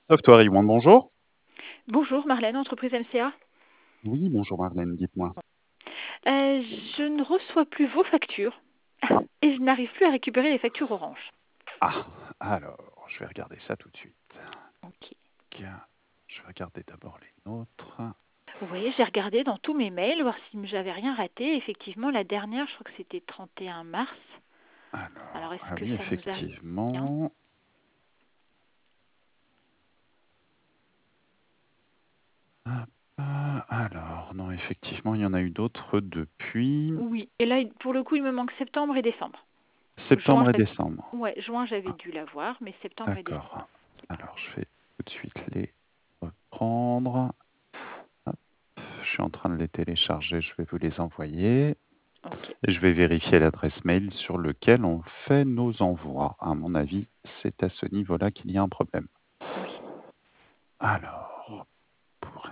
Software One, bonjour. Bonjour Marlène, entreprise MCA. Oui, bonjour Marlène, dites-moi. Je ne reçois plus vos factures et je n'arrive plus à récupérer les factures Orange. Ah, alors, je vais regarder ça tout de suite. Ok. Je vais regarder d'abord les nôtres. Oui, j'ai regardé dans tous mes mails, voir si j'avais rien raté. Effectivement, la dernière, je crois que c'était 31 mars. Alors, Alors, est-ce ah que oui, ça nous arrive bien? effectivement. Hop, alors, non, effectivement, il y en a eu d'autres depuis Oui. Et là, pour le coup, il me manque septembre et décembre. Juin, septembre et décembre. ouais, juin, j'avais Ah, dû l'avoir, mais septembre et décembre. d'accord. Alors, je vais tout de suite les reprendre. Hop, je suis en train de les télécharger, je vais vous les envoyer. Ok. Et je vais vérifier l'adresse mail sur lequel on fait nos envois. À mon avis, c'est à ce niveau-là qu'il y a un problème. Oui. Alors, pour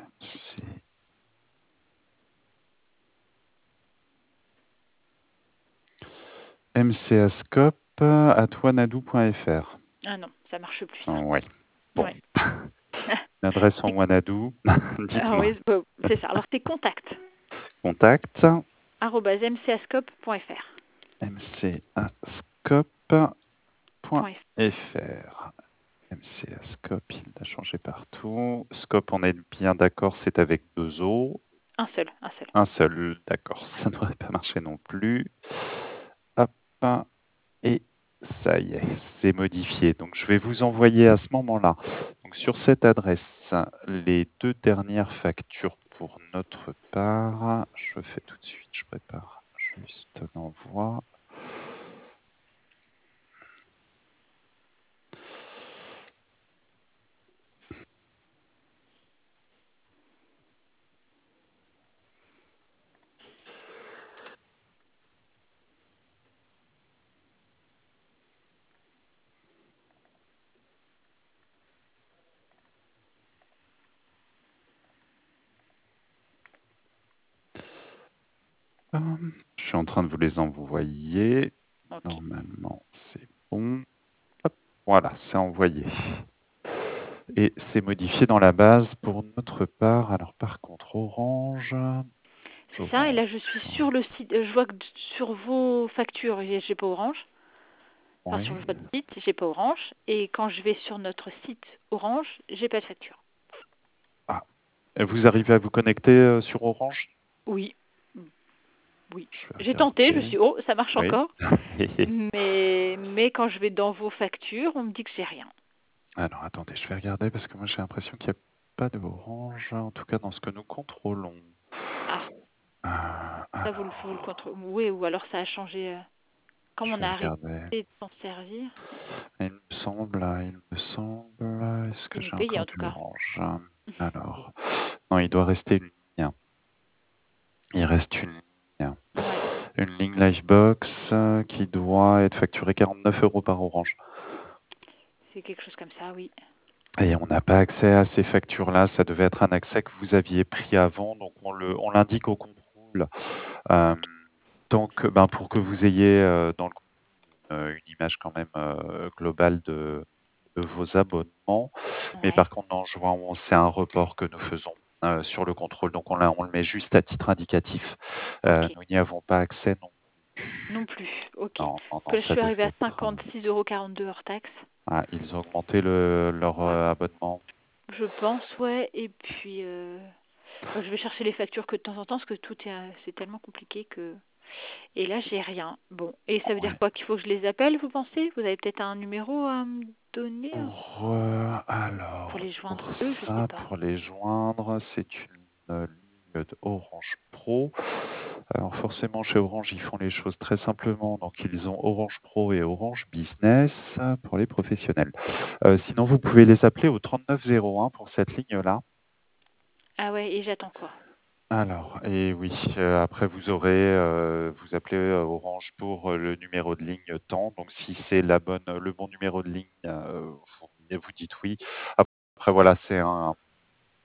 mcscope@wanadoo.fr. Ah non, ça marche plus ça. Oui. Bon, Ouais. l'adresse en C'est- Wanadoo, ah dites-moi. oui, c'est ça. Alors, c'est contact Contact @mcscope.fr. mcscope.fr. Point F. mcscope, il a changé partout. Scope, on est bien d'accord, c'est avec deux O. Un seul, un seul. Un seul, d'accord, ça ne devrait pas marcher non plus. Hop, et ça y est, c'est modifié. Donc je vais vous envoyer à ce moment-là, donc sur cette adresse, les deux dernières factures pour notre part. Je fais tout de suite, je prépare juste l'envoi. Je suis en train de vous les envoyer. Ok. Normalement, c'est bon. Hop, voilà, c'est envoyé. Et c'est modifié dans la base pour notre part. Alors par contre, Orange, C'est ça. Et là, je suis Orange, sur le site. Je vois que sur vos factures, j'ai pas Orange. Enfin, sur ouais. votre site, j'ai pas Orange. Et quand je vais sur notre site Orange, j'ai pas de facture. Ah, vous arrivez à vous connecter sur Orange? Oui. Oui. Je vais J'ai tenté. Je me regarder. suis dit, oh, ça marche Oui. encore. Mais quand je vais dans vos factures, on me dit que j'ai rien. Alors attendez, je vais regarder parce que moi j'ai l'impression qu'il n'y a pas de Orange, en tout cas dans ce que nous contrôlons. Ah, ça, vous le Alors, contrôlez. Oui, ou alors ça a changé. Comme je on vais a arrêté regarder. de s'en servir. Est-ce que C'est mieux j'ai payé, encore en tout du cas. Orange? Alors, non, il doit rester une ligne. Il reste une ligne. Ouais. Une ligne Livebox qui doit être facturée 49 € par Orange. C'est quelque chose comme ça, oui. Et on n'a pas accès à ces factures-là. Ça devait être un accès que vous aviez pris avant, donc on l'indique au contrôle. Euh, donc, ben, pour que vous ayez dans le une image quand même globale de vos abonnements. Mais Ouais. par contre, en juin, c'est un report que nous faisons sur le contrôle. Donc, on le met juste à titre indicatif. Ok. Nous n'y avons pas accès non. Non plus. Ok. Non, non, Que non, là, je ça suis devait arrivée à être. 56,42 € hors taxe. Ah, ils ont augmenté leur Ouais. abonnement. Je pense, ouais. Et puis, je vais chercher les factures que de temps en temps, parce que c'est tellement compliqué que. Et là, j'ai rien. Bon. Et ça veut dire Ouais. quoi? Qu'il faut que je les appelle, vous pensez? Vous avez peut-être un numéro à me donner, hein, pour Alors, les joindre pour eux, je sais ça, pas. pour les joindre, c'est une ligne de Orange Pro. Alors forcément, chez Orange, ils font les choses très simplement. Donc, ils ont Orange Pro et Orange Business pour les professionnels. Sinon, vous pouvez les appeler au 3901 pour cette ligne-là. Ah ouais, et j'attends quoi? Alors, et oui, après vous appelez Orange pour le numéro de ligne temps. Donc, si c'est le bon numéro de ligne, vous dites oui. Après, voilà,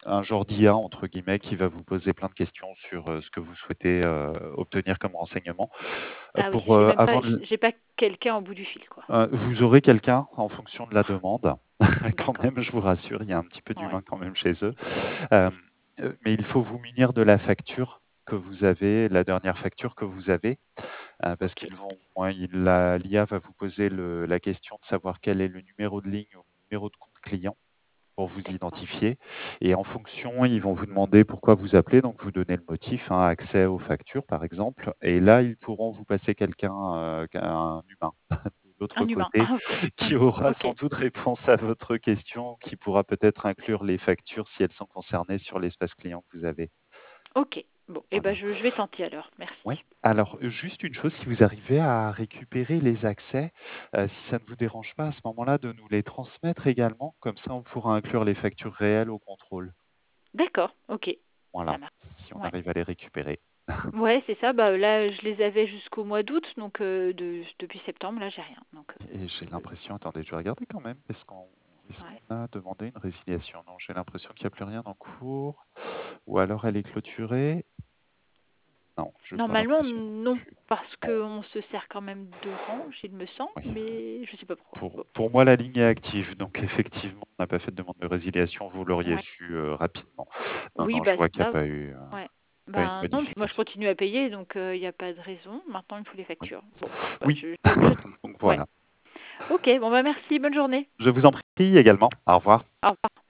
un genre d'IA, entre guillemets, qui va vous poser plein de questions sur ce que vous souhaitez obtenir comme renseignement. Ah oui, Pour, avant de, j'ai pas quelqu'un au bout du fil, quoi. vous aurez quelqu'un en fonction de la demande. Quand D'accord. même, je vous rassure, il y a un petit peu Ouais. d'humain quand même chez eux. Euh, mais il faut vous munir de la facture que vous avez, la dernière facture que vous avez, parce Ok. qu'ils vont, l'IA va vous poser la question de savoir quel est le numéro de ligne ou le numéro de compte client pour vous D'accord. identifier. Et en fonction, ils vont vous demander pourquoi vous appelez, donc vous donnez le motif, accès aux factures par exemple. Et là, ils pourront vous passer quelqu'un, un humain de l'autre Un humain. côté, Ah, ok. qui aura Ok. sans doute réponse à votre question, qui pourra peut-être inclure les factures si elles sont concernées sur l'espace client que vous avez. Ok. Bon, eh ben Voilà. je vais tenter alors. Oui. Merci. Alors, juste une chose, si vous arrivez à récupérer les accès, si ça ne vous dérange pas à ce moment-là de nous les transmettre également, comme ça on pourra inclure les factures réelles au contrôle. D'accord. Ok. Ça Voilà, marche. si on Ouais. arrive à les récupérer. Ouais, c'est ça. Bah là, je les avais jusqu'au mois d'août, donc depuis septembre, là, j'ai rien. Donc Et j'ai l'impression, attendez, je vais regarder quand même, est-ce ouais. qu'on a demandé une résiliation? Non, j'ai l'impression qu'il n'y a plus rien en cours, ou alors elle est clôturée. Non, je n'ai pas Normalement, l'impression non non, plus. parce Non, qu'on se sert quand même d'Orange, il me semble, oui. mais je sais pas pourquoi. Bon. Pour moi, la ligne est active, donc effectivement, on n'a pas fait de demande de résiliation, vous l'auriez Ouais. su rapidement. Non, Oui, non, je bah vois c'est qu'il n'y a ça. pas eu, Ouais. pas une Ben non, puis moi je modification. continue à payer, donc il n'y a pas de raison. Maintenant, il me faut les Oui. factures. Bon, bah, Oui. Donc ouais. voilà. Ok, bon bah merci, bonne journée. Je vous en prie également. Au revoir. Au revoir.